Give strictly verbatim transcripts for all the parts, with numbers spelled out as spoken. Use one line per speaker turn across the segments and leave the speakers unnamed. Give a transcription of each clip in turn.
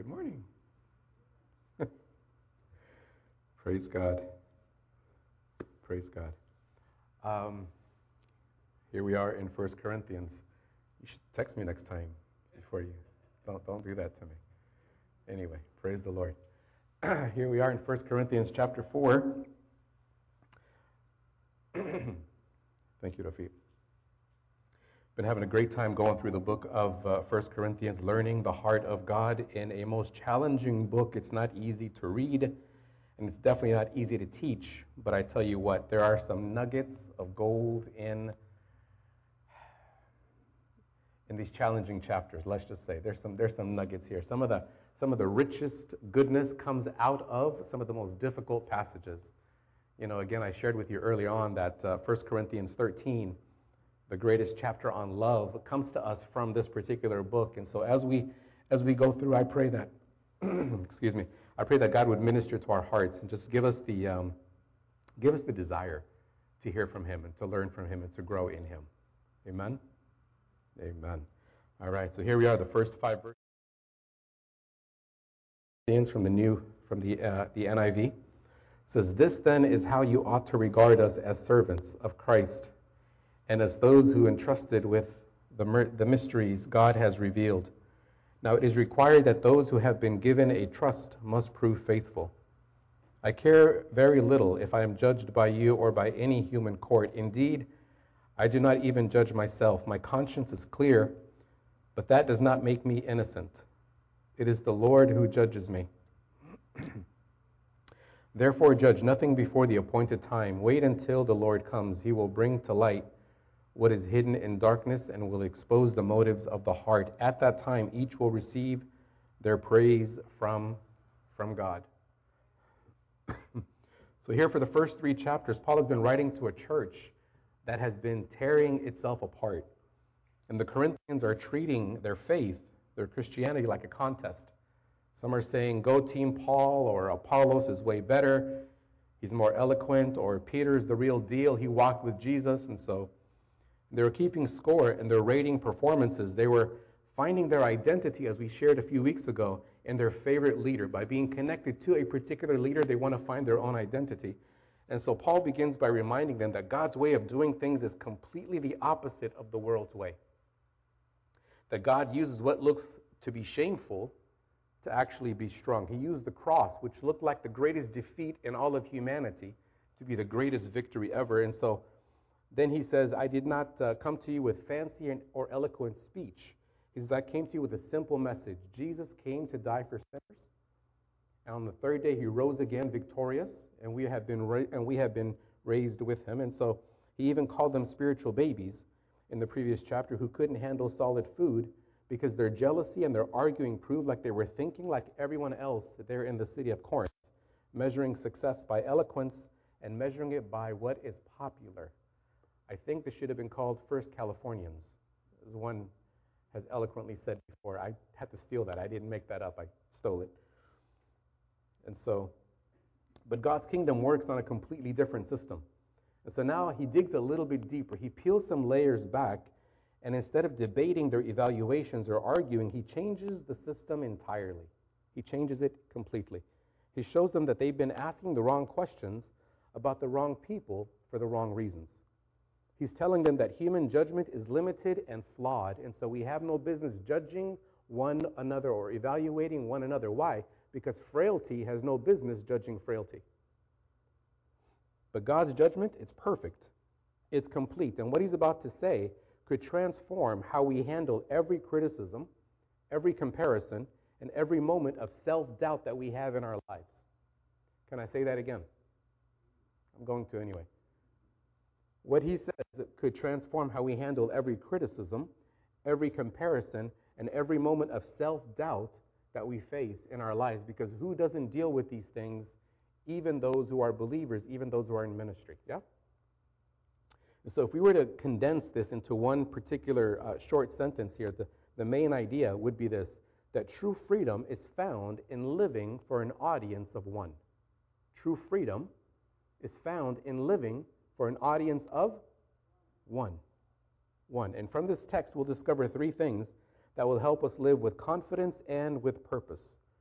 Good morning. Praise God. Praise God. Um, here we are in First Corinthians. You should text me next time before you. Don't don't do that to me. Anyway, praise the Lord. Here we are in First Corinthians chapter four. Thank you, Rafi. Been having a great time going through the book of uh, First Corinthians, learning the heart of God in a most challenging book. It's not easy to read, and it's definitely not easy to teach. But I tell you what, there are some nuggets of gold in in these challenging chapters. Let's just say there's some there's some nuggets here. Some of the some of the richest goodness comes out of some of the most difficult passages. You know, again, I shared with you early on that uh, First Corinthians thirteen, the greatest chapter on love, comes to us from this particular book. And so as we as we go through, I pray that excuse me, I pray that God would minister to our hearts and just give us the um, give us the desire to hear from Him and to learn from Him and to grow in Him. Amen. Amen. All right. So here we are, the first five verses from the new from the uh, the N I V. It says, "This then is how you ought to regard us as servants of Christ, and as those who entrusted with the, the mysteries God has revealed. Now it is required that those who have been given a trust must prove faithful. I care very little if I am judged by you or by any human court. Indeed, I do not even judge myself. My conscience is clear, but that does not make me innocent. It is the Lord who judges me. Therefore judge nothing before the appointed time. Wait until the Lord comes. He will bring to light what is hidden in darkness and will expose the motives of the heart. At that time, each will receive their praise from, from God." So here for the first three chapters, Paul has been writing to a church that has been tearing itself apart. And the Corinthians are treating their faith, their Christianity, like a contest. Some are saying, go Team Paul, or Apollos is way better. He's more eloquent, or Peter's the real deal. He walked with Jesus. And so they were keeping score and they're rating performances. They were finding their identity, as we shared a few weeks ago, in their favorite leader. By being connected to a particular leader, they want to find their own identity. And so Paul begins by reminding them that God's way of doing things is completely the opposite of the world's way. That God uses what looks to be shameful to actually be strong. He used the cross, which looked like the greatest defeat in all of humanity, to be the greatest victory ever. And so then he says, I did not uh, come to you with fancy or eloquent speech. He says, I came to you with a simple message. Jesus came to die for sinners. And on the third day, he rose again victorious, and we have been ra- and we have been raised with him. And so he even called them spiritual babies in the previous chapter who couldn't handle solid food because their jealousy and their arguing proved like they were thinking like everyone else there in the city of Corinth, measuring success by eloquence and measuring it by what is popular. I think this should have been called First Californians, as one has eloquently said before. I had to steal that. I didn't make that up. I stole it. And so, but God's kingdom works on a completely different system. And so now he digs a little bit deeper. He peels some layers back, and instead of debating their evaluations or arguing, he changes the system entirely. He changes it completely. He shows them that they've been asking the wrong questions about the wrong people for the wrong reasons. He's telling them that human judgment is limited and flawed, and so we have no business judging one another or evaluating one another. Why? Because frailty has no business judging frailty. But God's judgment, it's perfect. It's complete. And what he's about to say could transform how we handle every criticism, every comparison, and every moment of self-doubt that we have in our lives. Can I say that again? I'm going to anyway. What he says could transform how we handle every criticism, every comparison, and every moment of self-doubt that we face in our lives. Because who doesn't deal with these things, even those who are believers, even those who are in ministry? Yeah? So if we were to condense this into one particular uh, short sentence here, the, the main idea would be this, that true freedom is found in living for an audience of one. True freedom is found in living for an audience of one. One. And from this text, we'll discover three things that will help us live with confidence and with purpose.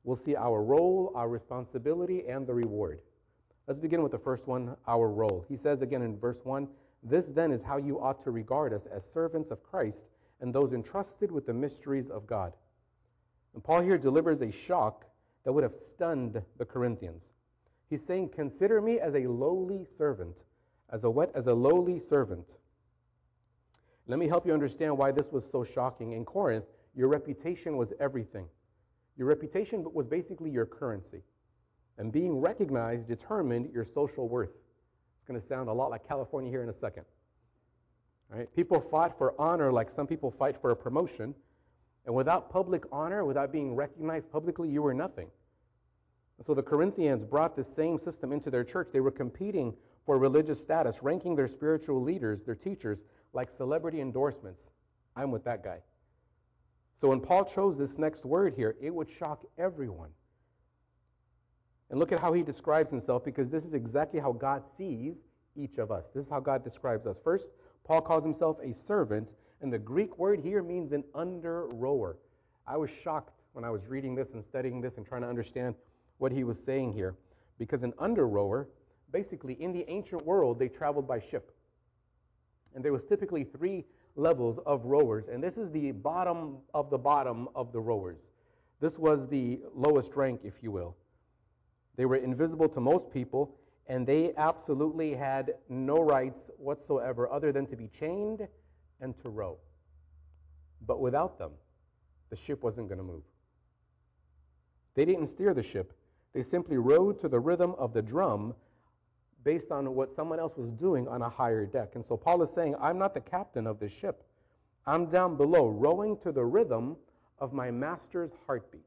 we'll see our role, our responsibility, and the reward. Let's begin with the first one, our role. He says again in verse one, "This then is how you ought to regard us, as servants of Christ and those entrusted with the mysteries of God." And Paul here delivers a shock that would have stunned the Corinthians. He's saying, "Consider me as a lowly servant." As a what? As a lowly servant. Let me help you understand why this was so shocking. In Corinth, your reputation was everything. Your reputation was basically your currency. And being recognized determined your social worth. It's going to sound a lot like California here in a second. All right? People fought for honor like some people fight for a promotion. And without public honor, without being recognized publicly, you were nothing. And so the Corinthians brought this same system into their church. They were competing for religious status, ranking their spiritual leaders, their teachers, like celebrity endorsements. I'm with that guy. So when Paul chose this next word here, it would shock everyone. And look at how he describes himself, because this is exactly how God sees each of us. This is how God describes us. First, Paul calls himself a servant, and the Greek word here means an under-rower. I was shocked when I was reading this and studying this and trying to understand what he was saying here, because an under-rower, basically in the ancient world, they traveled by ship. And there was typically three levels of rowers, and this is the bottom of the bottom of the rowers. This was the lowest rank, if you will. They were invisible to most people, and they absolutely had no rights whatsoever other than to be chained and to row. But without them, the ship wasn't going to move. They didn't steer the ship. They simply rowed to the rhythm of the drum based on what someone else was doing on a higher deck. And so Paul is saying, I'm not the captain of this ship. I'm down below, rowing to the rhythm of my master's heartbeat.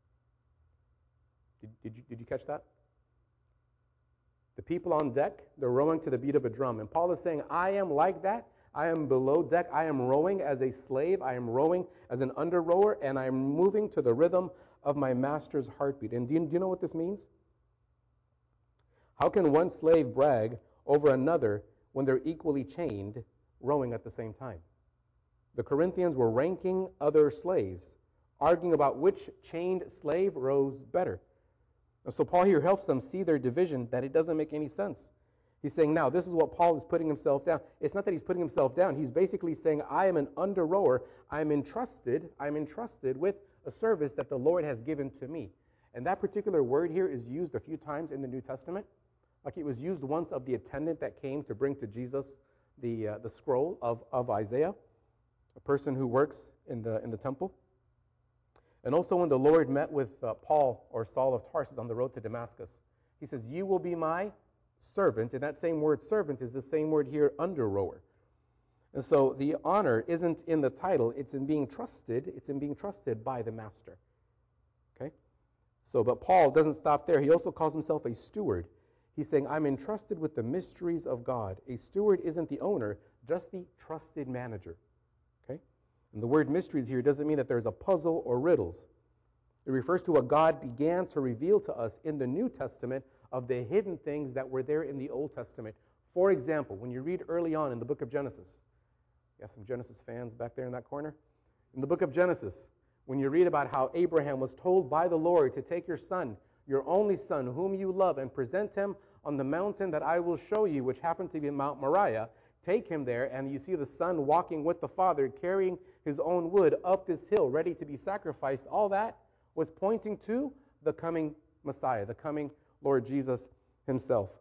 Did, did, you, did you catch that? The people on deck, they're rowing to the beat of a drum. And Paul is saying, I am like that. I am below deck. I am rowing as a slave. I am rowing as an under-rower, and I am moving to the rhythm of my master's heartbeat. And do you, do you know what this means? How can one slave brag over another when they're equally chained, rowing at the same time? The Corinthians were ranking other slaves, arguing about which chained slave rows better. And so Paul here helps them see their division, that it doesn't make any sense. He's saying, now, this is what Paul is putting himself down. It's not that he's putting himself down. He's basically saying, I am an under-rower. I'm entrusted, I'm entrusted with a service that the Lord has given to me. And that particular word here is used a few times in the New Testament. Like it was used once of the attendant that came to bring to Jesus the uh, the scroll of, of Isaiah, a person who works in the in the temple. And also when the Lord met with uh, Paul or Saul of Tarsus on the road to Damascus, he says, you will be my servant. And that same word servant is the same word here, under-rower. And so the honor isn't in the title, it's in being trusted, it's in being trusted by the master. Okay? So, but Paul doesn't stop there. He also calls himself a steward. He's saying, I'm entrusted with the mysteries of God. A steward isn't the owner, just the trusted manager. Okay? And the word mysteries here doesn't mean that there's a puzzle or riddles. It refers to what God began to reveal to us in the New Testament of the hidden things that were there in the Old Testament. For example, when you read early on in the book of Genesis, you have some Genesis fans back there in that corner? In the book of Genesis, when you read about how Abraham was told by the Lord to take your son, your only son, whom you love, and present him on the mountain that I will show you, which happened to be Mount Moriah, take him there, and you see the son walking with the father, carrying his own wood up this hill, ready to be sacrificed. All that was pointing to the coming Messiah, the coming Lord Jesus himself.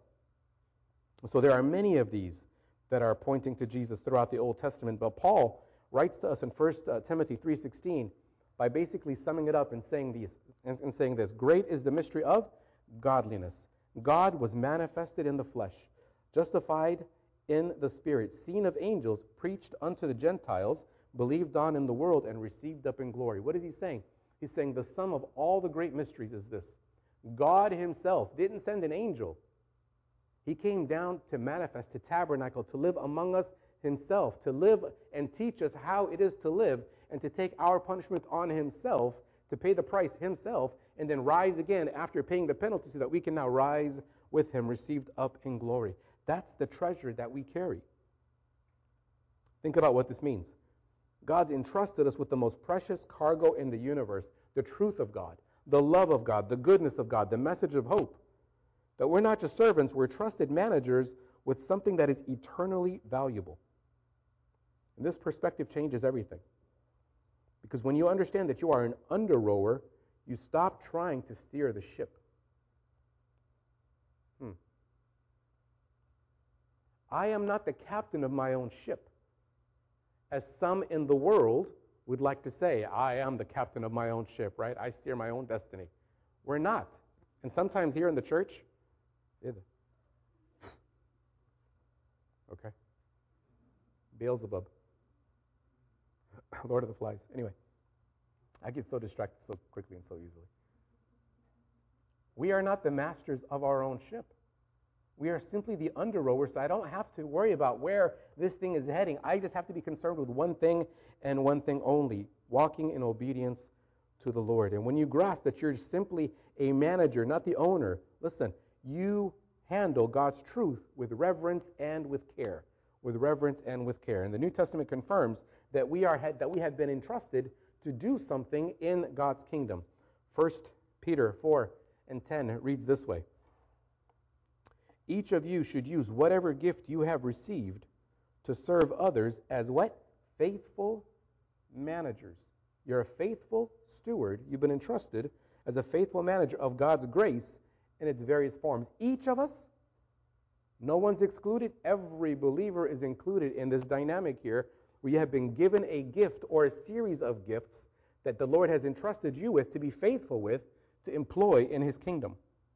So there are many of these that are pointing to Jesus throughout the Old Testament. But Paul writes to us in First Timothy three sixteen by basically summing it up and saying these and, and saying this: great is the mystery of godliness. God was manifested in the flesh, justified in the Spirit, seen of angels, preached unto the Gentiles, believed on in the world, and received up in glory. What is he saying? He's saying the sum of all the great mysteries is this: God himself didn't send an angel. He came down to manifest, to tabernacle, to live among us himself, to live and teach us how it is to live, and to take our punishment on himself, to pay the price himself, and then rise again after paying the penalty so that we can now rise with him, received up in glory. That's the treasure that we carry. Think about what this means. God's entrusted us with the most precious cargo in the universe, the truth of God, the love of God, the goodness of God, the message of hope. That we're not just servants, we're trusted managers with something that is eternally valuable. And this perspective changes everything. Because when you understand that you are an under-rower, you stop trying to steer the ship. Hmm. I am not the captain of my own ship. As some in the world would like to say, I am the captain of my own ship, right? I steer my own destiny. We're not. And sometimes here in the church, okay. Beelzebub. Lord of the Flies. Anyway, I get so distracted so quickly and so easily. We are not the masters of our own ship. We are simply the under-rowers, so I don't have to worry about where this thing is heading. I just have to be concerned with one thing and one thing only, walking in obedience to the Lord. And when you grasp that you're simply a manager, not the owner, listen, you handle God's truth with reverence and with care. With reverence and with care. And the New Testament confirms that we are that we have been entrusted to do something in God's kingdom. First Peter four and ten reads this way. Each of you should use whatever gift you have received to serve others as what? Faithful managers. You're a faithful steward. You've been entrusted as a faithful manager of God's grace in its various forms. Each of us, no one's excluded. Every believer is included in this dynamic here. We have been given a gift or a series of gifts that the Lord has entrusted you with to be faithful with, to employ in his kingdom,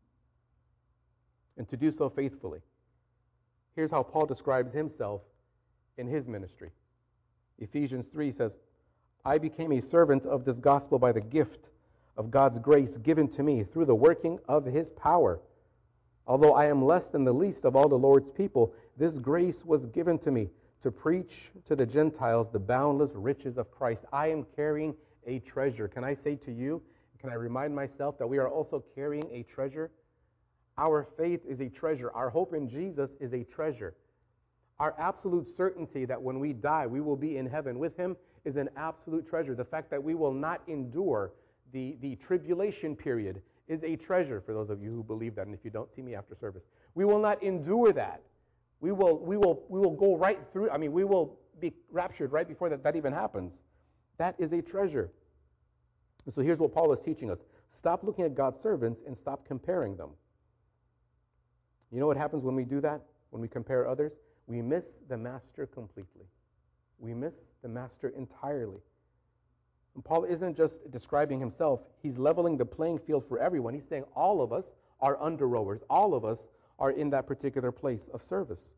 and to do so faithfully. Here's how Paul describes himself in his ministry. Ephesians three says, I became a servant of this gospel by the gift of God's grace given to me through the working of his power. Although I am less than the least of all the Lord's people, this grace was given to me to preach to the Gentiles the boundless riches of Christ. I am carrying a treasure. Can I say to you, can I remind myself that we are also carrying a treasure? Our faith is a treasure. Our hope in Jesus is a treasure. Our absolute certainty that when we die, we will be in heaven with him is an absolute treasure. The fact that we will not endure the, the tribulation period is a treasure for those of you who believe that. And if you don't, see me after service. We will not endure that. We will, we will, we will go right through. I mean, we will be raptured right before that, that even happens. That is a treasure. And so here's what Paul is teaching us. Stop looking at God's servants and stop comparing them. You know what happens when we do that? When we compare others? We miss the master completely. We miss the master entirely. And Paul isn't just describing himself. He's leveling the playing field for everyone. He's saying all of us are under-rowers. All of us are in that particular place of service.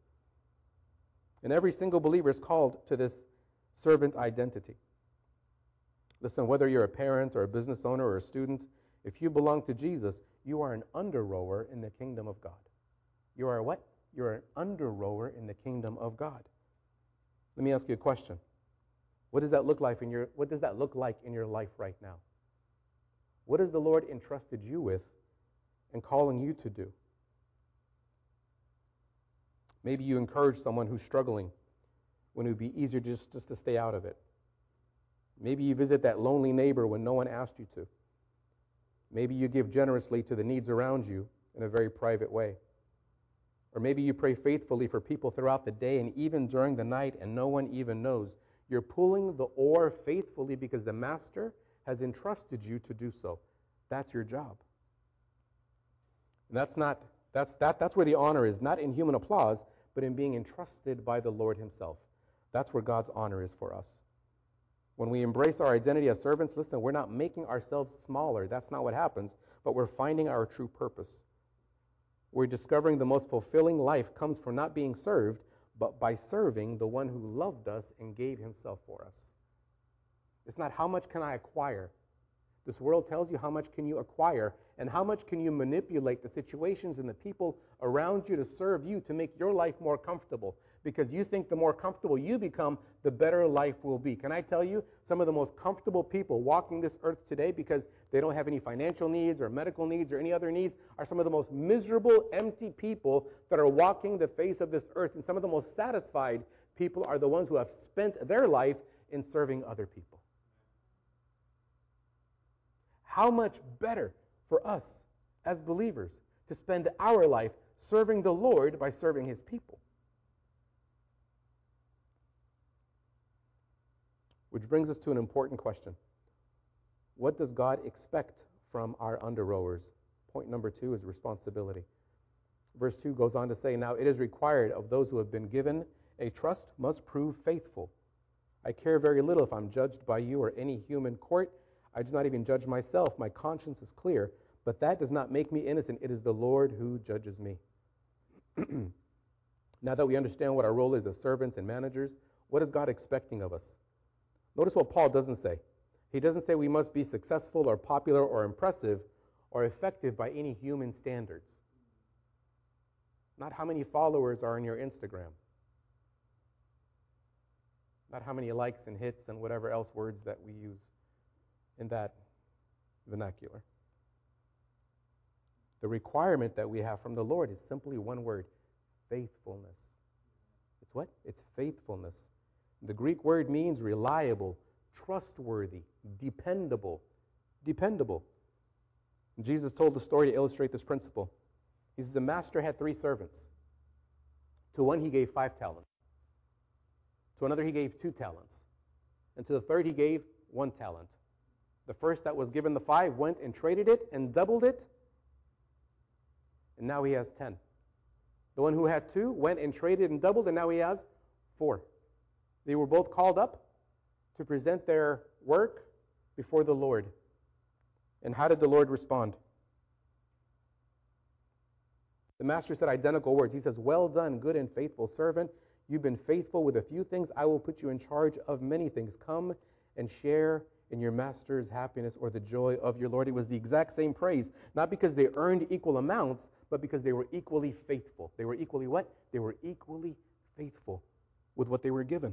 And every single believer is called to this servant identity. Listen, whether you're a parent or a business owner or a student, if you belong to Jesus, you are an under-rower in the kingdom of God. You are what? You're an under-rower in the kingdom of God. Let me ask you a question. What does that look like in your what does that look like in your life right now? What has the Lord entrusted you with and calling you to do? Maybe you encourage someone who's struggling when it would be easier just, just to stay out of it. Maybe you visit that lonely neighbor when no one asked you to. Maybe you give generously to the needs around you in a very private way. Or maybe you pray faithfully for people throughout the day and even during the night and no one even knows. You're pulling the oar faithfully because the master has entrusted you to do so. That's your job. And that's not that's that that's where the honor is, not in human applause, but in being entrusted by the Lord himself. That's where God's honor is for us. When we embrace our identity as servants, listen, we're not making ourselves smaller. That's not what happens, but we're finding our true purpose. We're discovering the most fulfilling life comes from not being served, but by serving the one who loved us and gave himself for us. It's not how much can I acquire. This world tells you how much can you acquire and how much can you manipulate the situations and the people around you to serve you to make your life more comfortable. Because you think the more comfortable you become, the better life will be. Can I tell you, some of the most comfortable people walking this earth today because they don't have any financial needs or medical needs or any other needs are some of the most miserable, empty people that are walking the face of this earth. And some of the most satisfied people are the ones who have spent their life in serving other people. How much better for us as believers to spend our life serving the Lord by serving his people. Which brings us to an important question. What does God expect from our under-rowers? Point number two is responsibility. Verse two goes on to say, now it is required of those who have been given a trust must prove faithful. I care very little if I'm judged by you or any human court. I do not even judge myself. My conscience is clear, but that does not make me innocent. It is the Lord who judges me. Now that we understand what our role is as servants and managers, what is God expecting of us? Notice what Paul doesn't say. He doesn't say we must be successful or popular or impressive or effective by any human standards. Not how many followers are on your Instagram. Not how many likes and hits and whatever else words that we use in that vernacular. The requirement that we have from the Lord is simply one word, faithfulness. It's what? It's faithfulness. The Greek word means reliable, trustworthy, dependable. Dependable. And Jesus told the story to illustrate this principle. He says, the master had three servants. To one he gave five talents. To another he gave two talents. And to the third he gave one talent. The first that was given the five went and traded it and doubled it. And now he has ten. The one who had two went and traded and doubled, and now he has four. They were both called up to present their work before the Lord. And how did the Lord respond? The master said identical words. He says, well done, good and faithful servant. You've been faithful with a few things. I will put you in charge of many things. Come and share in your master's happiness or the joy of your Lord. It was the exact same praise, not because they earned equal amounts, but because they were equally faithful. They were equally what? They were equally faithful with what they were given.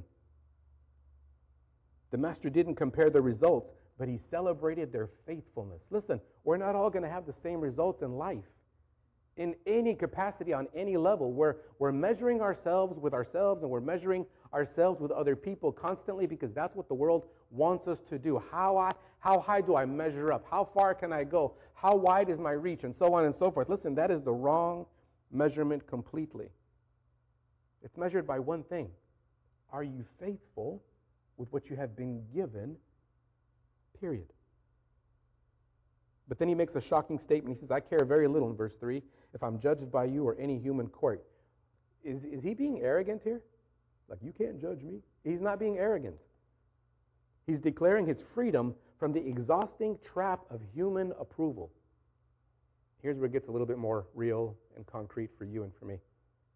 The master didn't compare the results, but he celebrated their faithfulness. Listen, we're not all going to have the same results in life. In any capacity, on any level, we're, we're measuring ourselves with ourselves, and we're measuring ourselves with other people constantly, because that's what the world wants us to do. How, I, how high do I measure up? How far can I go? How wide is my reach? And so on and so forth. Listen, that is the wrong measurement completely. It's measured by one thing. Are you faithful with what you have been given? Period. But then he makes a shocking statement. He says, I care very little, in verse three, if I'm judged by you or any human court. Is, is he being arrogant here? Like, you can't judge me? He's not being arrogant. He's declaring his freedom from the exhausting trap of human approval. Here's where it gets a little bit more real and concrete for you and for me.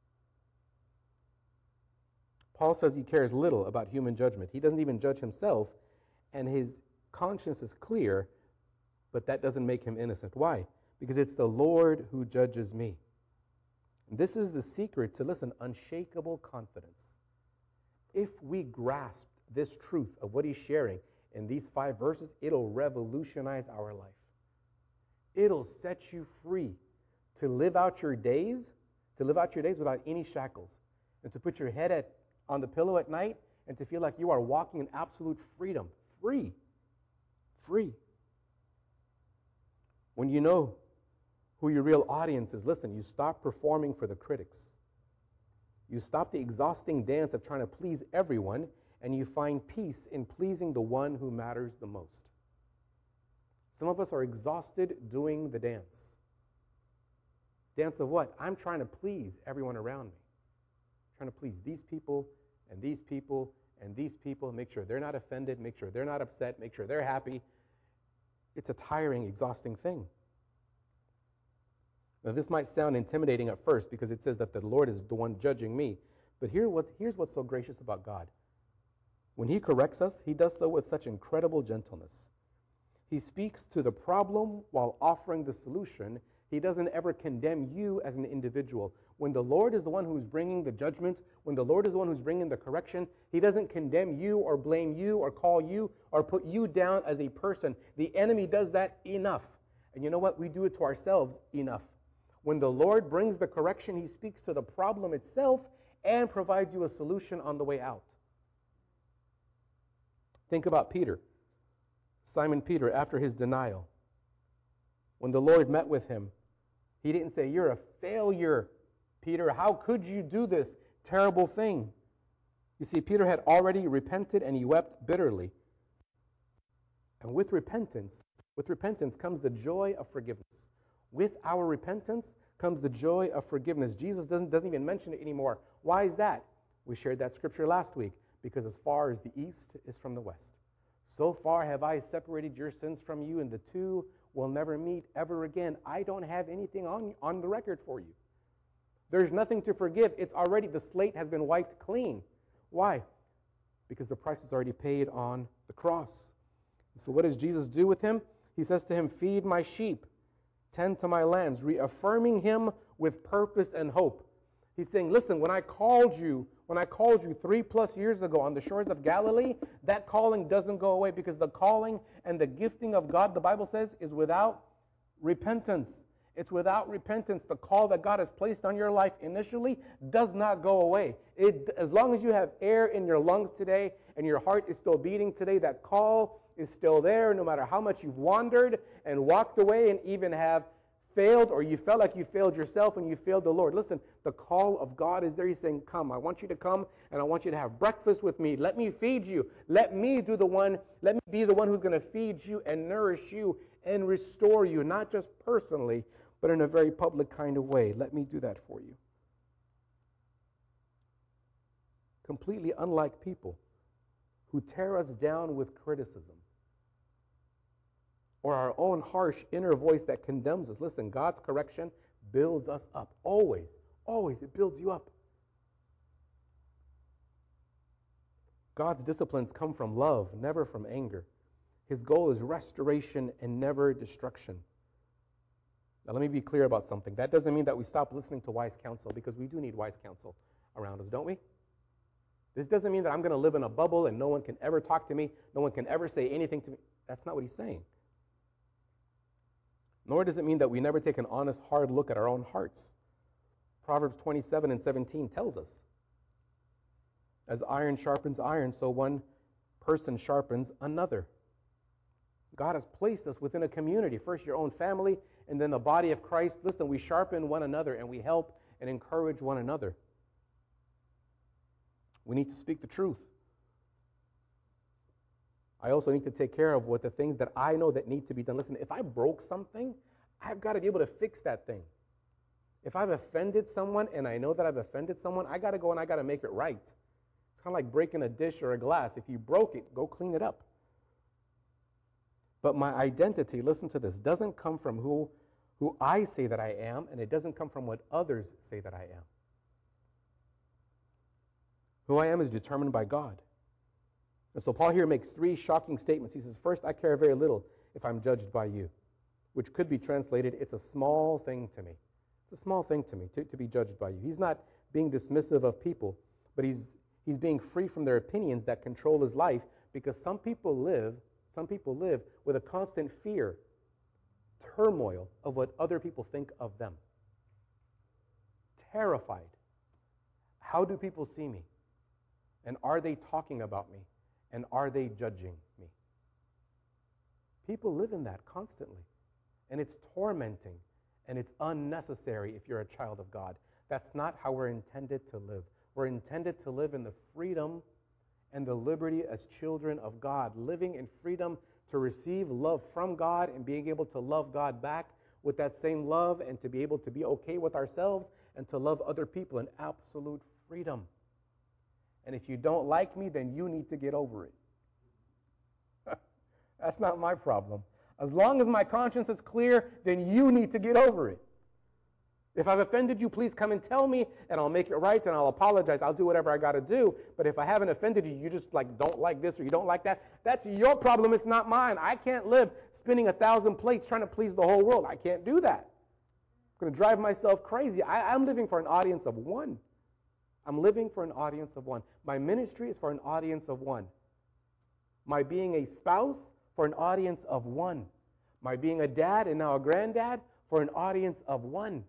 Paul says he cares little about human judgment. He doesn't even judge himself, and his conscience is clear, but that doesn't make him innocent. Why? Because it's the Lord who judges me. And this is the secret to, listen, unshakable confidence. If we grasp this truth of what he's sharing in these five verses, it'll revolutionize our life. It'll set you free to live out your days, to live out your days without any shackles, and to put your head at, on the pillow at night and to feel like you are walking in absolute freedom. Free. Free. When you know who your real audience is, listen, you stop performing for the critics. You stop the exhausting dance of trying to please everyone, and you find peace in pleasing the one who matters the most. Some of us are exhausted doing the dance. Dance of what? I'm trying to please everyone around me. I'm trying to please these people and these people and these people, make sure they're not offended, make sure they're not upset, make sure they're happy. It's a tiring, exhausting thing. Now, this might sound intimidating at first because it says that the Lord is the one judging me. But here what, here's what's so gracious about God. When he corrects us, he does so with such incredible gentleness. He speaks to the problem while offering the solution. He doesn't ever condemn you as an individual. When the Lord is the one who's bringing the judgment, when the Lord is the one who's bringing the correction, he doesn't condemn you or blame you or call you or put you down as a person. The enemy does that enough. And you know what? We do it to ourselves enough. When the Lord brings the correction, he speaks to the problem itself and provides you a solution on the way out. Think about Peter. Simon Peter, after his denial, When the Lord met with him, he didn't say, "You're a failure, Peter. How could you do this terrible thing?" You see, Peter had already repented and he wept bitterly. And with repentance, with repentance comes the joy of forgiveness. With our repentance comes the joy of forgiveness. Jesus doesn't, doesn't even mention it anymore. Why is that? We shared that scripture last week. Because as far as the east is from the west, so far have I separated your sins from you, and the two will never meet ever again. I don't have anything on, on the record for you. There's nothing to forgive. It's already, the slate has been wiped clean. Why? Because the price is already paid on the cross. So what does Jesus do with him? He says to him, "Feed my sheep, tend to my lambs," reaffirming him with purpose and hope. He's saying, listen, when I called you, when I called you three plus years ago on the shores of Galilee, that calling doesn't go away, because the calling and the gifting of God, the Bible says, is without repentance. It's without repentance. The call that God has placed on your life initially does not go away. It, as long as you have air in your lungs today and your heart is still beating today, that call is still there, no matter how much you've wandered and walked away and even have failed, or you felt like you failed yourself and you failed the Lord. Listen, the call of God is there. He's saying, come, I want you to come and I want you to have breakfast with me. Let me feed you. Let me do the one, let me be the one who's going to feed you and nourish you and restore you, not just personally, but in a very public kind of way. Let me do that for you. Completely unlike people who tear us down with criticism, or our own harsh inner voice that condemns us. Listen, God's correction builds us up. Always, always, it builds you up. God's disciplines come from love, never from anger. His goal is restoration and never destruction. Now let me be clear about something. That doesn't mean that we stop listening to wise counsel, because we do need wise counsel around us, don't we? This doesn't mean that I'm going to live in a bubble and no one can ever talk to me, no one can ever say anything to me. That's not what he's saying. Nor does it mean that we never take an honest, hard look at our own hearts. Proverbs twenty-seven and seventeen tells us, as iron sharpens iron, so one person sharpens another. God has placed us within a community, first your own family, and then the body of Christ. Listen, we sharpen one another and we help and encourage one another. We need to speak the truth. I also need to take care of what the things that I know that need to be done. Listen, if I broke something, I've got to be able to fix that thing. If I've offended someone and I know that I've offended someone, I got to go and I got to make it right. It's kind of like breaking a dish or a glass. If you broke it, go clean it up. But my identity, listen to this, doesn't come from who, who I say that I am, and it doesn't come from what others say that I am. Who I am is determined by God. And so Paul here makes three shocking statements. He says, first, I care very little if I'm judged by you, which could be translated, it's a small thing to me. It's a small thing to me to, to be judged by you. He's not being dismissive of people, but he's he's being free from their opinions that control his life, because some people live, some people live with a constant fear, turmoil of what other people think of them. Terrified. How do people see me? And are they talking about me? And are they judging me? People live in that constantly. And it's tormenting. And it's unnecessary if you're a child of God. That's not how we're intended to live. We're intended to live in the freedom and the liberty as children of God. Living in freedom to receive love from God and being able to love God back with that same love, and to be able to be okay with ourselves and to love other people in absolute freedom. And if you don't like me, then you need to get over it. That's not my problem. As long as my conscience is clear, then you need to get over it. If I've offended you, please come and tell me, and I'll make it right, and I'll apologize. I'll do whatever I got to do. But if I haven't offended you, you just like don't like this or you don't like that, that's your problem. It's not mine. I can't live spinning a thousand plates trying to please the whole world. I can't do that. I'm going to drive myself crazy. I, I'm living for an audience of one. I'm living for an audience of one. My ministry is for an audience of one. My being a spouse, for an audience of one. My being a dad and now a granddad, for an audience of one.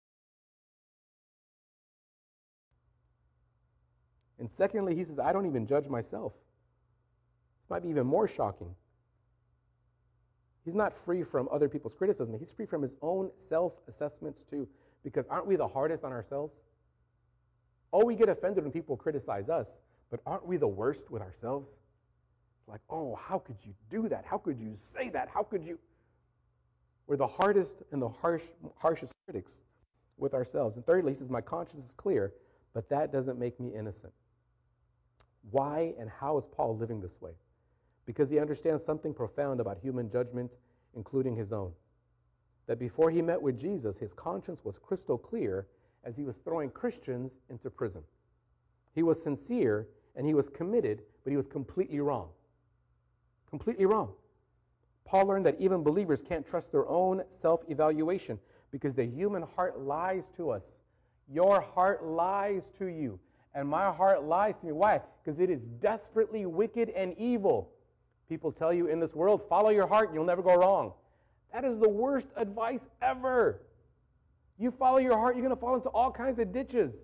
And secondly, he says, I don't even judge myself. This might be even more shocking. He's not free from other people's criticism. He's free from his own self-assessments too. Because aren't we the hardest on ourselves? Oh, we get offended when people criticize us, but aren't we the worst with ourselves? It's like, oh, how could you do that? How could you say that? How could you? We're the hardest and the harsh, harshest critics with ourselves. And thirdly, he says, my conscience is clear, but that doesn't make me innocent. Why and how is Paul living this way? Because he understands something profound about human judgment, including his own. That before he met with Jesus, his conscience was crystal clear as he was throwing Christians into prison. He was sincere and he was committed, but he was completely wrong. Completely wrong. Paul learned that even believers can't trust their own self-evaluation because the human heart lies to us. Your heart lies to you, and my heart lies to me. Why? Because it is desperately wicked and evil. People tell you in this world, follow your heart and you'll never go wrong. That is the worst advice ever. You follow your heart, you're going to fall into all kinds of ditches.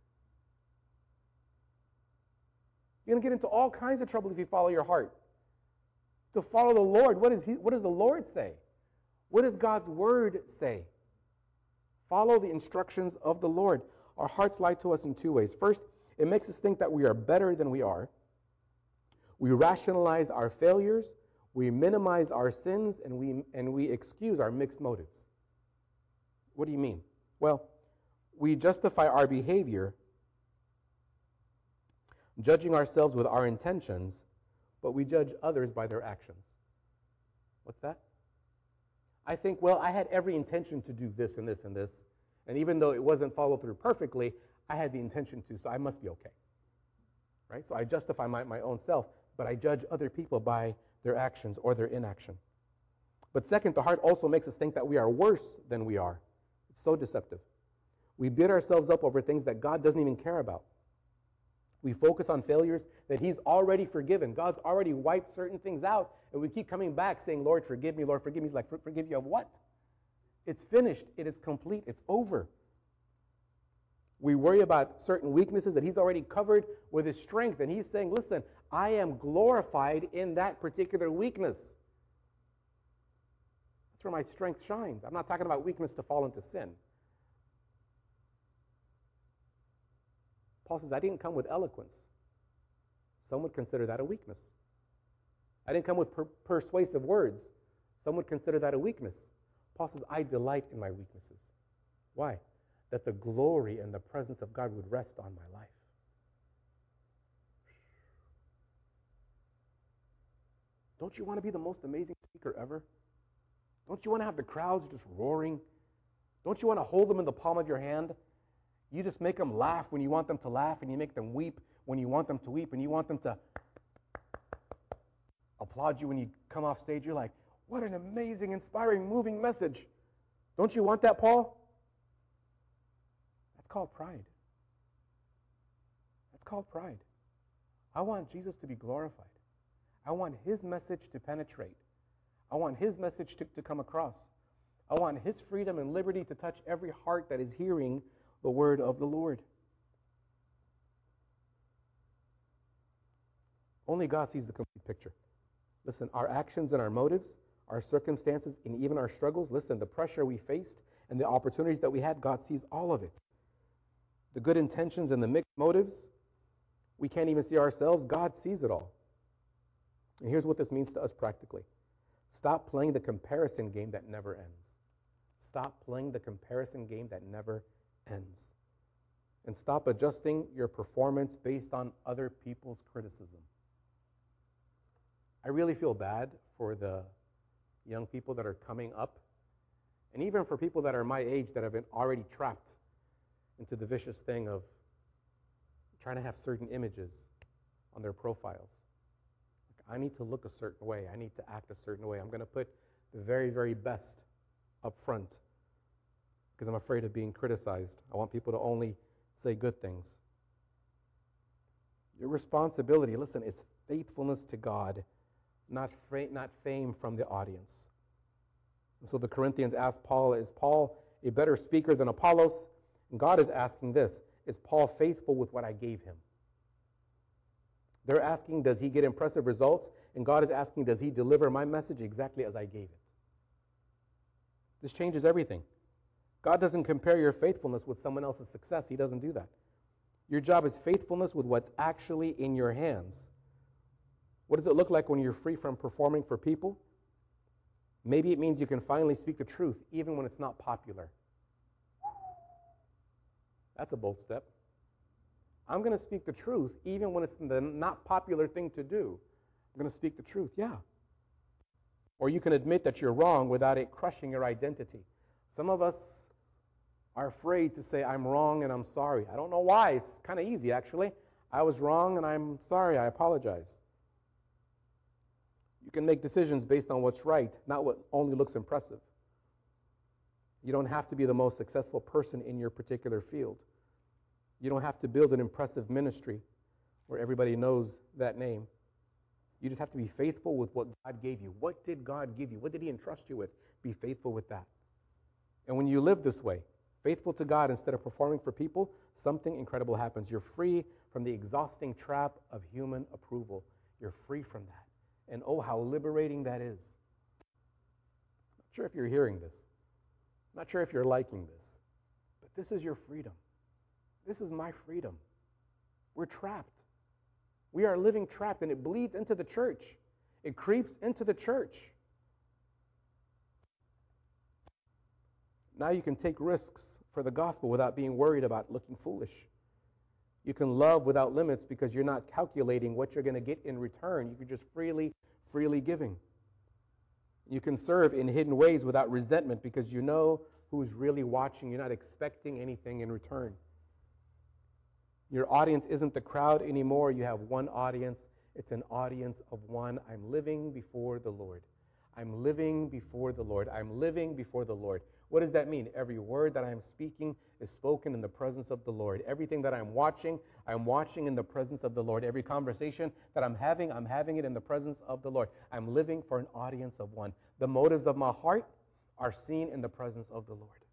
You're going to get into all kinds of trouble if you follow your heart. To follow the Lord, what, is he, what does the Lord say? What does God's word say? Follow the instructions of the Lord. Our hearts lie to us in two ways. First, it makes us think that we are better than we are. We rationalize our failures, we minimize our sins, and we, and we excuse our mixed motives. What do you mean? Well, we justify our behavior, judging ourselves with our intentions, but we judge others by their actions. What's that? I think, well, I had every intention to do this and this and this, and even though it wasn't followed through perfectly, I had the intention to, so I must be okay. Right? So I justify my, my own self, but I judge other people by their actions or their inaction. But second, the heart also makes us think that we are worse than we are. It's so deceptive. We beat ourselves up over things that God doesn't even care about. We focus on failures that he's already forgiven. God's already wiped certain things out, and we keep coming back saying, Lord, forgive me, Lord, forgive me. He's like, forgive you of what? It's finished. It is complete. It's over. We worry about certain weaknesses that he's already covered with his strength, and he's saying, listen, I am glorified in that particular weakness. That's where my strength shines. I'm not talking about weakness to fall into sin. Paul says, I didn't come with eloquence. Some would consider that a weakness. I didn't come with per- persuasive words. Some would consider that a weakness. Paul says, I delight in my weaknesses. Why? That the glory and the presence of God would rest on my life. Don't you want to be the most amazing speaker ever? Don't you want to have the crowds just roaring? Don't you want to hold them in the palm of your hand? You just make them laugh when you want them to laugh, and you make them weep when you want them to weep, and you want them to applaud you when you come off stage. You're like, what an amazing, inspiring, moving message. Don't you want that, Paul? That's called pride. That's called pride. I want Jesus to be glorified. I want his message to penetrate. I want his message to, to come across. I want his freedom and liberty to touch every heart that is hearing the word of the Lord. Only God sees the complete picture. Listen, our actions and our motives, our circumstances, and even our struggles, listen, the pressure we faced and the opportunities that we had, God sees all of it. The good intentions and the mixed motives, we can't even see ourselves. God sees it all. And here's what this means to us practically. Stop playing the comparison game that never ends. Stop playing the comparison game that never ends. And stop adjusting your performance based on other people's criticism. I really feel bad for the young people that are coming up, and even for people that are my age that have been already trapped into the vicious thing of trying to have certain images on their profiles. Like, I need to look a certain way. I need to act a certain way. I'm going to put the very, very best up front because I'm afraid of being criticized. I want people to only say good things. Your responsibility, listen, is faithfulness to God, not fra- not fame from the audience. And so the Corinthians asked Paul, is Paul a better speaker than Apollos? And God is asking this, is Paul faithful with what I gave him? They're asking, does he get impressive results? And God is asking, does he deliver my message exactly as I gave it? This changes everything. God doesn't compare your faithfulness with someone else's success. He doesn't do that. Your job is faithfulness with what's actually in your hands. What does it look like when you're free from performing for people? Maybe it means you can finally speak the truth even when it's not popular. That's a bold step. I'm going to speak the truth even when it's the not popular thing to do. I'm going to speak the truth, yeah. Or you can admit that you're wrong without it crushing your identity. Some of us are afraid to say, I'm wrong and I'm sorry. I don't know why. It's kind of easy, actually. I was wrong and I'm sorry. I apologize. You can make decisions based on what's right, not what only looks impressive. You don't have to be the most successful person in your particular field. You don't have to build an impressive ministry where everybody knows that name. You just have to be faithful with what God gave you. What did God give you? What did He entrust you with? Be faithful with that. And when you live this way, faithful to God instead of performing for people, something incredible happens. You're free from the exhausting trap of human approval. You're free from that. And oh, how liberating that is. Not sure if you're hearing this. Not sure if you're liking this. But this is your freedom. This is my freedom. We're trapped. We are living trapped, and it bleeds into the church. It creeps into the church. Now you can take risks for the gospel without being worried about looking foolish. You can love without limits because you're not calculating what you're going to get in return. You can just freely, freely giving. You can serve in hidden ways without resentment because you know who's really watching. You're not expecting anything in return. Your audience isn't the crowd anymore. You have one audience. It's an audience of one. I'm living before the Lord. I'm living before the Lord. I'm living before the Lord. What does that mean? Every word that I'm speaking is spoken in the presence of the Lord. Everything that I'm watching, I'm watching in the presence of the Lord. Every conversation that I'm having, I'm having it in the presence of the Lord. I'm living for an audience of one. The motives of my heart are seen in the presence of the Lord.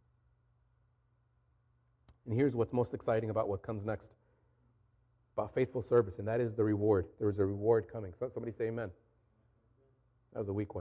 And here's what's most exciting about what comes next, about faithful service, and that is the reward. There is a reward coming. Somebody say amen. That was a weak one.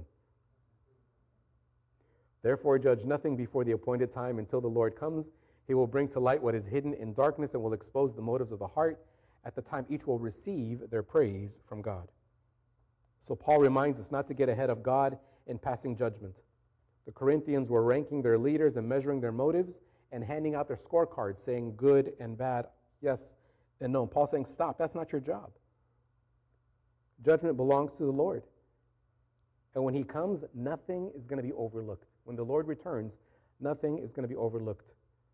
Therefore, judge nothing before the appointed time until the Lord comes. He will bring to light what is hidden in darkness and will expose the motives of the heart. At the time, each will receive their praise from God. So Paul reminds us not to get ahead of God in passing judgment. The Corinthians were ranking their leaders and measuring their motives and handing out their scorecards, saying good and bad, yes and no. Paul's saying, stop, that's not your job. Judgment belongs to the Lord. And when He comes, nothing is going to be overlooked. When the Lord returns, nothing is going to be overlooked.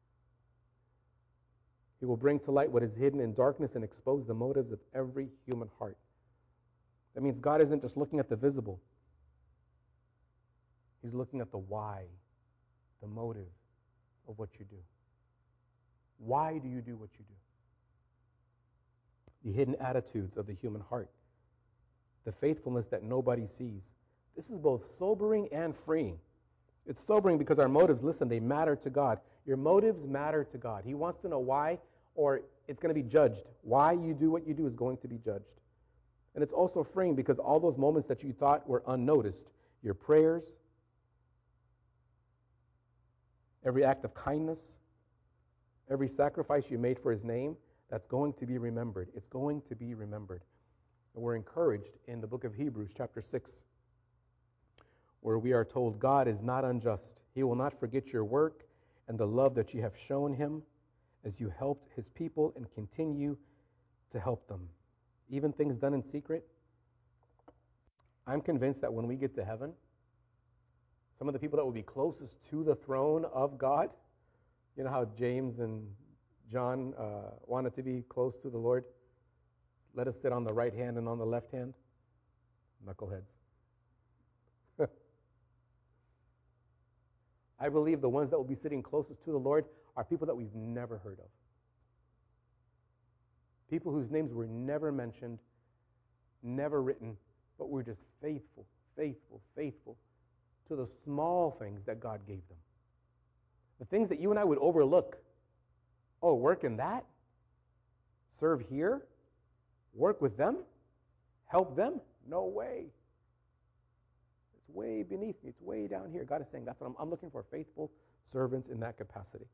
He will bring to light what is hidden in darkness and expose the motives of every human heart. That means God isn't just looking at the visible. He's looking at the why, the motive of what you do. Why do you do what you do? The hidden attitudes of the human heart. The faithfulness that nobody sees. This is both sobering and freeing. It's sobering because our motives, listen, they matter to God. Your motives matter to God. He wants to know why, or it's going to be judged. Why you do what you do is going to be judged. And it's also freeing because all those moments that you thought were unnoticed, your prayers, every act of kindness, every sacrifice you made for His name, that's going to be remembered. It's going to be remembered. And we're encouraged in the book of Hebrews, chapter six, where we are told God is not unjust. He will not forget your work and the love that you have shown Him as you helped His people and continue to help them. Even things done in secret. I'm convinced that when we get to heaven, some of the people that will be closest to the throne of God, you know how James and John uh, wanted to be close to the Lord? Let us sit on the right hand and on the left hand. Knuckleheads. I believe the ones that will be sitting closest to the Lord are people that we've never heard of. People whose names were never mentioned, never written, but were just faithful, faithful, faithful to the small things that God gave them. The things that you and I would overlook. Oh, work in that? Serve here? Work with them? Help them? No way. It's way beneath me. It's way down here. God is saying, that's what I'm, I'm looking for, faithful servants in that capacity.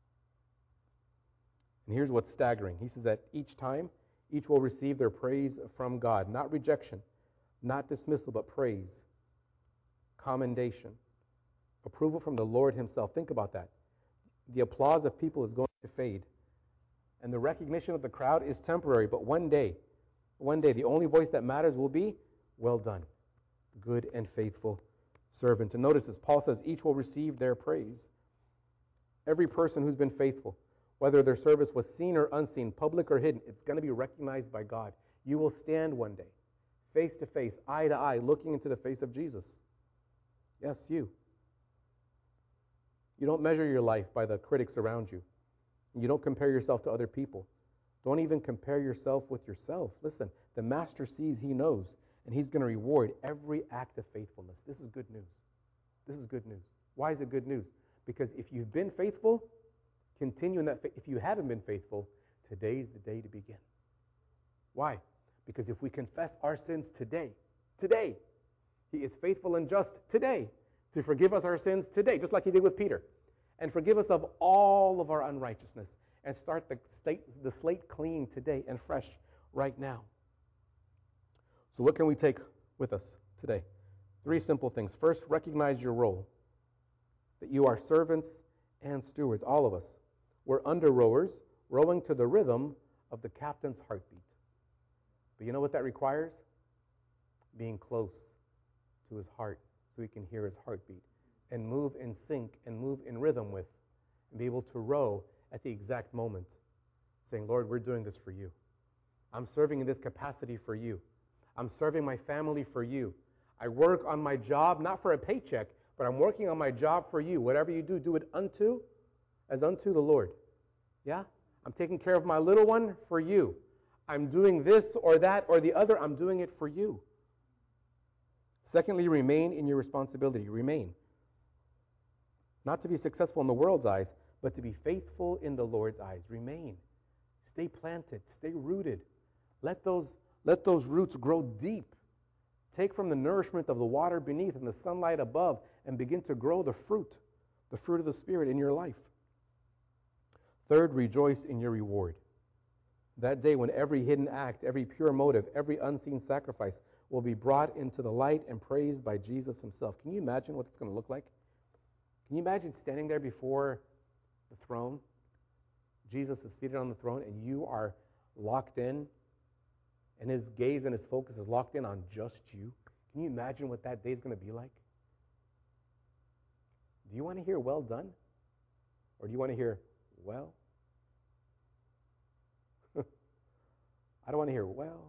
And here's what's staggering. He says that each time, each will receive their praise from God. Not rejection, not dismissal, but praise, commendation, approval from the Lord himself. Think about that. The applause of people is going to fade. And the recognition of the crowd is temporary, but one day, one day, the only voice that matters will be, well done, good and faithful servant. And notice this, Paul says, each will receive their praise. Every person who's been faithful, whether their service was seen or unseen, public or hidden, it's going to be recognized by God. You will stand one day, face to face, eye to eye, looking into the face of Jesus. Yes, you. You don't measure your life by the critics around you. You don't compare yourself to other people. Don't even compare yourself with yourself. Listen, the master sees, he knows, and he's going to reward every act of faithfulness. This is good news. This is good news. Why is it good news? Because if you've been faithful, continue in that faith. If you haven't been faithful, today's the day to begin. Why? Because if we confess our sins today, today, he is faithful and just today to forgive us our sins today, just like he did with Peter, and forgive us of all of our unrighteousness, and start the, state, the slate clean today and fresh right now. So what can we take with us today? Three simple things. First, recognize your role, that you are servants and stewards, all of us. We're under rowers, rowing to the rhythm of the captain's heartbeat. But you know what that requires? Being close to his heart so he can hear his heartbeat and move in sync and move in rhythm with, and be able to row at the exact moment, saying, Lord, we're doing this for you. I'm serving in this capacity for you. I'm serving my family for you. I work on my job, not for a paycheck, but I'm working on my job for you. Whatever you do, do it unto, as unto the Lord. Yeah? I'm taking care of my little one for you. I'm doing this or that or the other. I'm doing it for you. Secondly, remain in your responsibility. Remain. Not to be successful in the world's eyes, but to be faithful in the Lord's eyes. Remain. Stay planted. Stay rooted. Let those, let those roots grow deep. Take from the nourishment of the water beneath and the sunlight above and begin to grow the fruit, the fruit of the Spirit in your life. Third, rejoice in your reward. That day when every hidden act, every pure motive, every unseen sacrifice will be brought into the light and praised by Jesus himself. Can you imagine what it's going to look like? Can you imagine standing there before the throne? Jesus is seated on the throne and you are locked in, and his gaze and his focus is locked in on just you. Can you imagine what that day is going to be like? Do you want to hear well done? Or do you want to hear, well? I don't want to hear, well.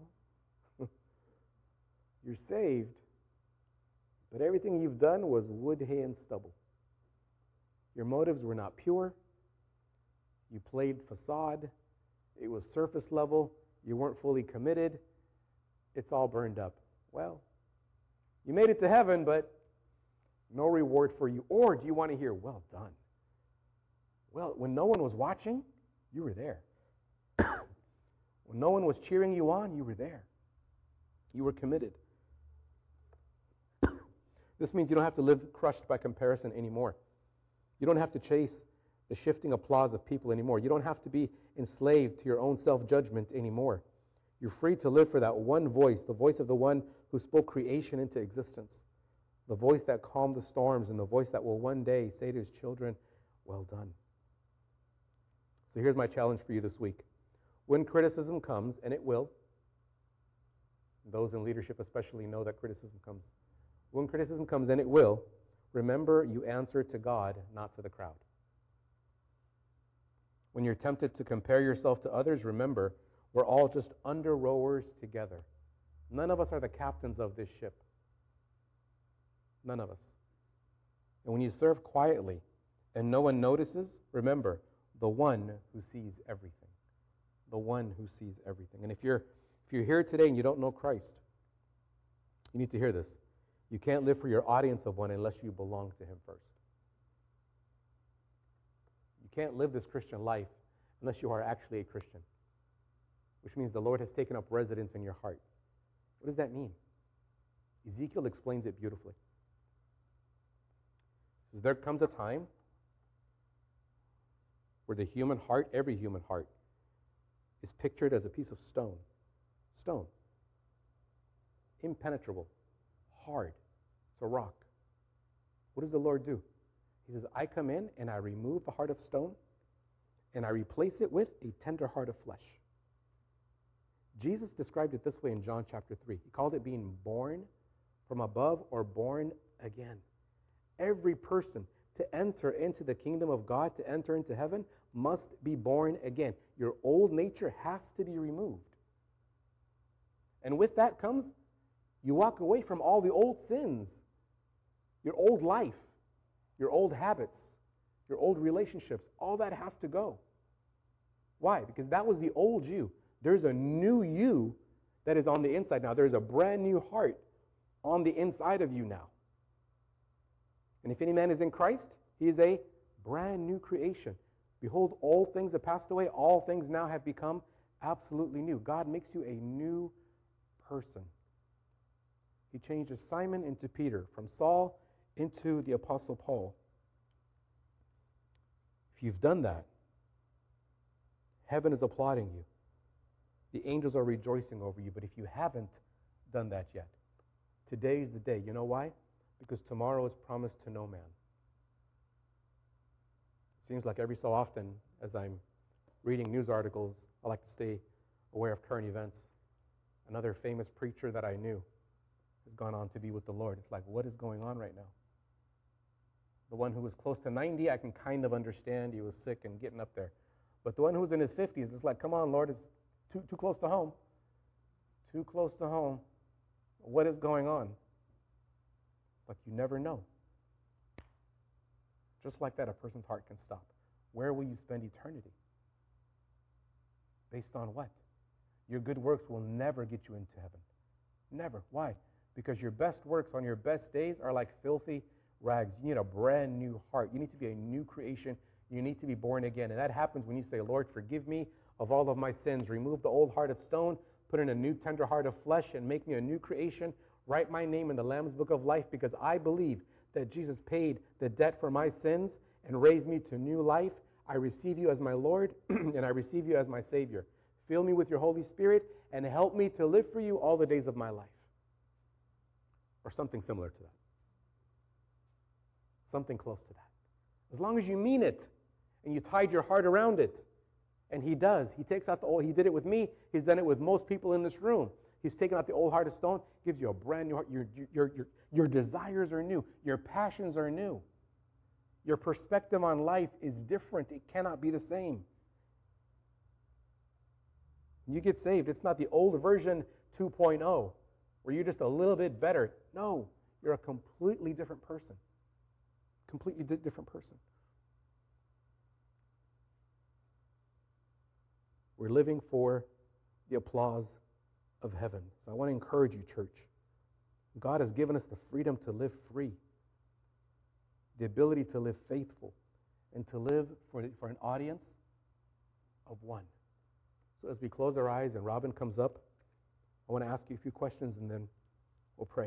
You're saved, but everything you've done was wood, hay, and stubble. Your motives were not pure. You played facade. It was surface level. You weren't fully committed. It's all burned up. Well, you made it to heaven, but no reward for you. Or do you want to hear, well done? Well, when no one was watching, you were there. When no one was cheering you on, you were there. You were committed. This means you don't have to live crushed by comparison anymore. You don't have to chase the shifting applause of people anymore. You don't have to be enslaved to your own self-judgment anymore. You're free to live for that one voice, the voice of the one who spoke creation into existence, the voice that calmed the storms, and the voice that will one day say to his children, well done. So here's my challenge for you this week. When criticism comes, and it will, those in leadership especially know that criticism comes. When criticism comes, and it will, remember you answer to God, not to the crowd. When you're tempted to compare yourself to others, remember we're all just under rowers together. None of us are the captains of this ship. None of us. And when you serve quietly and no one notices, remember the one who sees everything. The one who sees everything. And if you're if you're here today and you don't know Christ, you need to hear this. You can't live for your audience of one unless you belong to him first. You can't live this Christian life unless you are actually a Christian, which means the Lord has taken up residence in your heart. What does that mean? Ezekiel explains it beautifully. So there comes a time where the human heart, every human heart, is pictured as a piece of stone. Stone. Impenetrable. Hard. It's a rock. What does the Lord do? He says, I come in and I remove the heart of stone and I replace it with a tender heart of flesh. Jesus described it this way in John chapter three. He called it being born from above or born again. Every person to enter into the kingdom of God, to enter into heaven, must be born again. Your old nature has to be removed. And with that comes, you walk away from all the old sins, your old life, your old habits, your old relationships. All that has to go. Why? Because that was the old you. There's a new you that is on the inside now. There's a brand new heart on the inside of you now. And if any man is in Christ, he is a brand new creation. Behold, all things have passed away. All things now have become absolutely new. God makes you a new person. He changes Simon into Peter, from Saul into the Apostle Paul. If you've done that, heaven is applauding you. The angels are rejoicing over you. But if you haven't done that yet, today's the day. You know why? Because tomorrow is promised to no man. It seems like every so often, as I'm reading news articles, I like to stay aware of current events. Another famous preacher that I knew has gone on to be with the Lord. It's like, what is going on right now? The one who was close to ninety, I can kind of understand. He was sick and getting up there. But the one who was in his fifties, it's like, come on, Lord, it's too, too close to home. Too close to home. What is going on? But you never know. Just like that, a person's heart can stop. Where will you spend eternity? Based on what? Your good works will never get you into heaven. Never. Why? Because your best works on your best days are like filthy rags. You need a brand new heart. You need to be a new creation. You need to be born again. And that happens when you say, Lord, forgive me of all of my sins. Remove the old heart of stone, put in a new tender heart of flesh, and make me a new creation. Write my name in the Lamb's Book of Life, because I believe that Jesus paid the debt for my sins and raised me to new life. I receive you as my Lord, and I receive you as my Savior. Fill me with your Holy Spirit and help me to live for you all the days of my life. Or something similar to that. Something close to that. As long as you mean it and you tied your heart around it. And he does. He takes out the old. He did it with me. He's done it with most people in this room. He's taken out the old heart of stone, gives you a brand new heart. Your, your, your, your desires are new. Your passions are new. Your perspective on life is different. It cannot be the same. When you get saved, it's not the old version two point oh, where you're just a little bit better. No, you're a completely different person. Completely di- different person. We're living for the applause of heaven. So I want to encourage you, church. God has given us the freedom to live free, the ability to live faithful, and to live for, for an audience of one. So as we close our eyes and Robin comes up, I want to ask you a few questions and then we'll pray.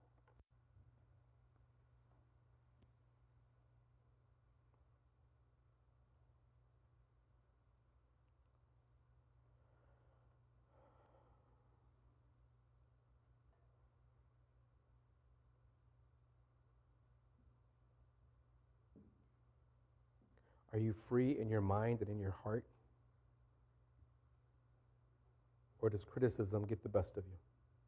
Are you free in your mind and in your heart? Or does criticism get the best of you?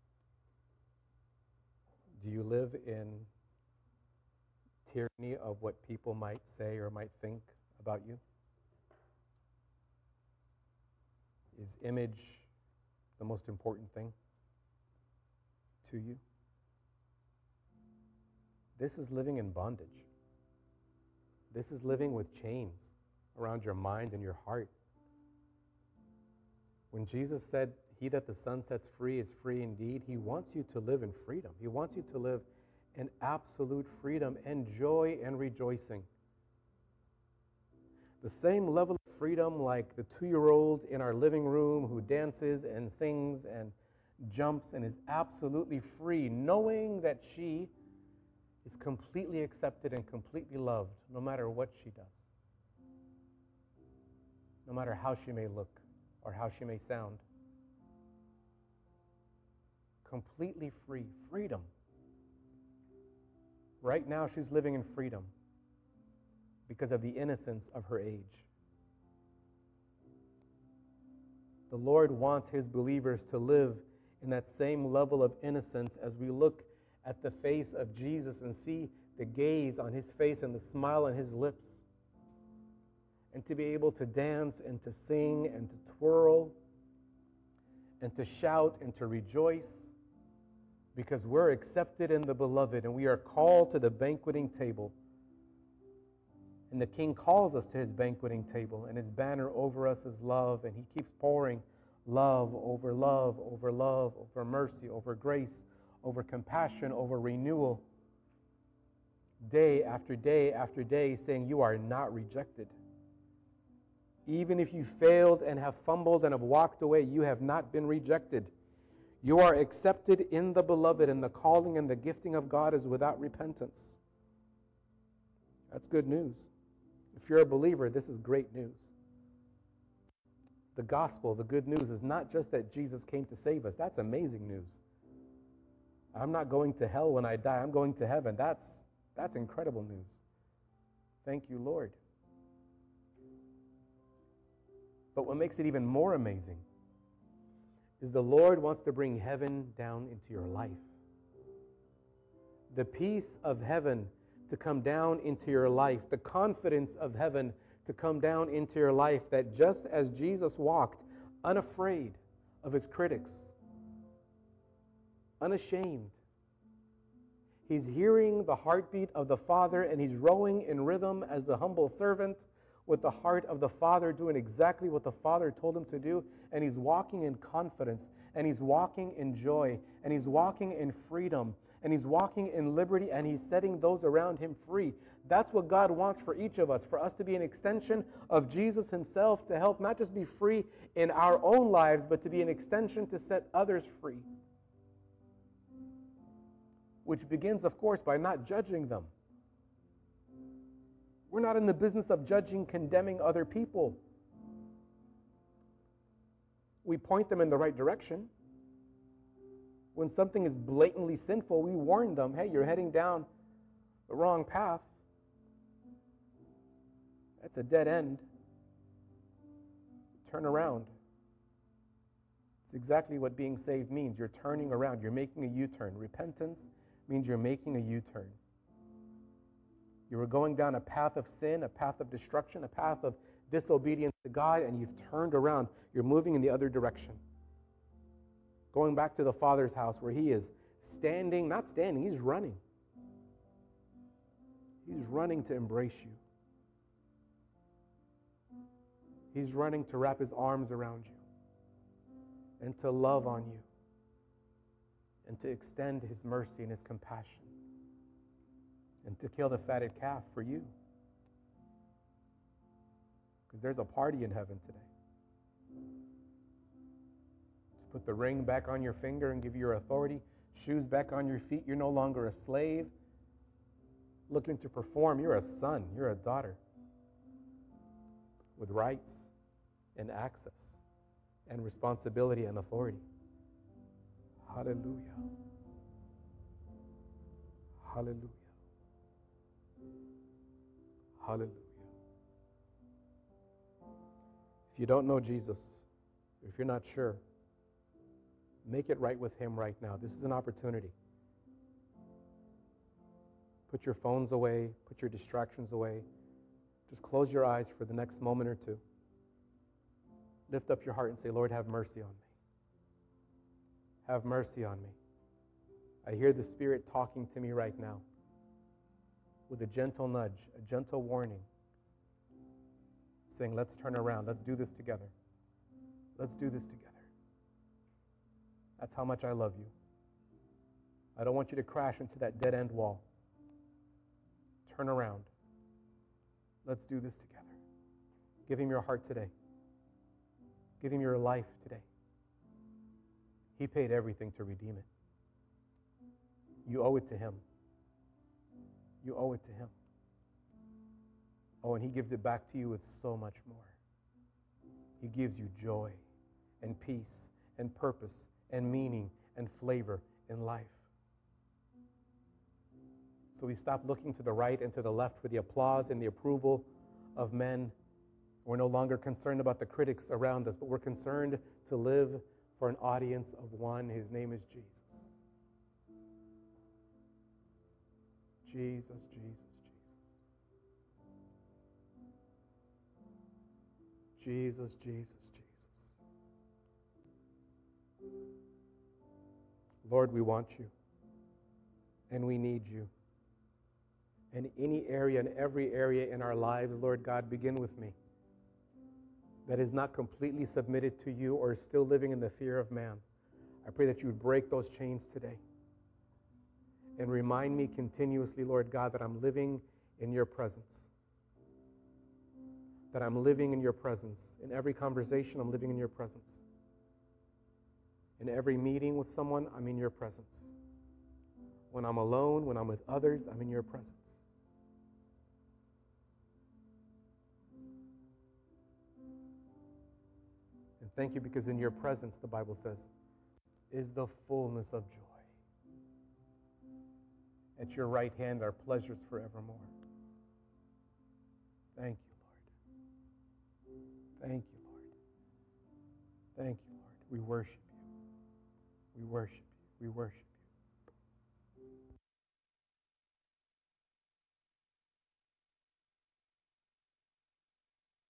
Do you live in tyranny of what people might say or might think about you? Is image the most important thing to you? This is living in bondage. This is living with chains around your mind and your heart. When Jesus said, he that the Son sets free is free indeed, he wants you to live in freedom. He wants you to live in absolute freedom and joy and rejoicing. The same level of freedom like the two-year-old in our living room who dances and sings and jumps and is absolutely free, knowing that she is completely accepted and completely loved, no matter what she does, no matter how she may look or how she may sound. Completely free. Freedom. Right now, she's living in freedom because of the innocence of her age. The Lord wants His believers to live in that same level of innocence as we look at the face of Jesus and see the gaze on His face and the smile on His lips. And to be able to dance and to sing and to twirl and to shout and to rejoice because we're accepted in the Beloved and we are called to the banqueting table. And the King calls us to His banqueting table, and His banner over us is love, and He keeps pouring love over love over love, over mercy, over grace, over compassion, over renewal, day after day after day, saying you are not rejected. Even if you failed and have fumbled and have walked away, you have not been rejected. You are accepted in the Beloved, and the calling and the gifting of God is without repentance. That's good news. If you're a believer, this is great news. The gospel, the good news, is not just that Jesus came to save us. That's amazing news. I'm not going to hell when I die. I'm going to heaven. That's, that's incredible news. Thank you, Lord. But what makes it even more amazing is the Lord wants to bring heaven down into your life. The peace of heaven to come down into your life. The confidence of heaven to come down into your life, that just as Jesus walked unafraid of His critics, unashamed, He's hearing the heartbeat of the Father, and He's rowing in rhythm as the humble servant with the heart of the Father, doing exactly what the Father told him to do. And He's walking in confidence, and He's walking in joy, and He's walking in freedom, and He's walking in liberty, and He's setting those around Him free. That's what God wants for each of us, for us to be an extension of Jesus Himself, to help not just be free in our own lives, but to be an extension to set others free. Which begins, of course, by not judging them. We're not in the business of judging, condemning other people. We point them in the right direction. When something is blatantly sinful, we warn them, hey, you're heading down the wrong path. That's a dead end. Turn around. It's exactly what being saved means. You're turning around. You're making a U-turn. Repentance means you're making a U-turn. You were going down a path of sin, a path of destruction, a path of disobedience to God, and you've turned around. You're moving in the other direction. Going back to the Father's house where He is standing, not standing, He's running. He's running to embrace you. He's running to wrap His arms around you and to love on you and to extend His mercy and His compassion and to kill the fatted calf for you. Because there's a party in heaven today. To put the ring back on your finger and give you your authority, shoes back on your feet. You're no longer a slave looking to perform. You're a son. You're a daughter with rights and access and responsibility and authority. Hallelujah. Hallelujah. Hallelujah. If you don't know Jesus, if you're not sure, make it right with Him right now. This is an opportunity. Put your phones away. Put your distractions away. Just close your eyes for the next moment or two. Lift up your heart and say, Lord, have mercy on me. Have mercy on me. I hear the Spirit talking to me right now with a gentle nudge, a gentle warning, saying, let's turn around. Let's do this together. Let's do this together. That's how much I love you. I don't want you to crash into that dead-end wall. Turn around. Let's do this together. Give Him your heart today. Give Him your life today. He paid everything to redeem it. You owe it to Him. You owe it to him. Oh, and he gives it back to you with so much more. He gives you joy and peace and purpose and meaning and flavor in life. So we stop looking to the right and to the left for the applause and the approval of men. We're no longer concerned about the critics around us, but we're concerned to live for an audience of one. His name is Jesus. Jesus, Jesus, Jesus. Jesus, Jesus, Jesus. Lord, we want you. And we need you. In any area, in every area in our lives, Lord God, begin with me, that is not completely submitted to you or is still living in the fear of man. I pray that you would break those chains today. And remind me continuously, Lord God, that I'm living in your presence. That I'm living in your presence. In every conversation, I'm living in your presence. In every meeting with someone, I'm in your presence. When I'm alone, when I'm with others, I'm in your presence. And thank you because in your presence, the Bible says, is the fullness of joy. At your right hand are pleasures forevermore. Thank you, Lord. Thank you, Lord. Thank you, Lord. We worship you. We worship you. We worship you.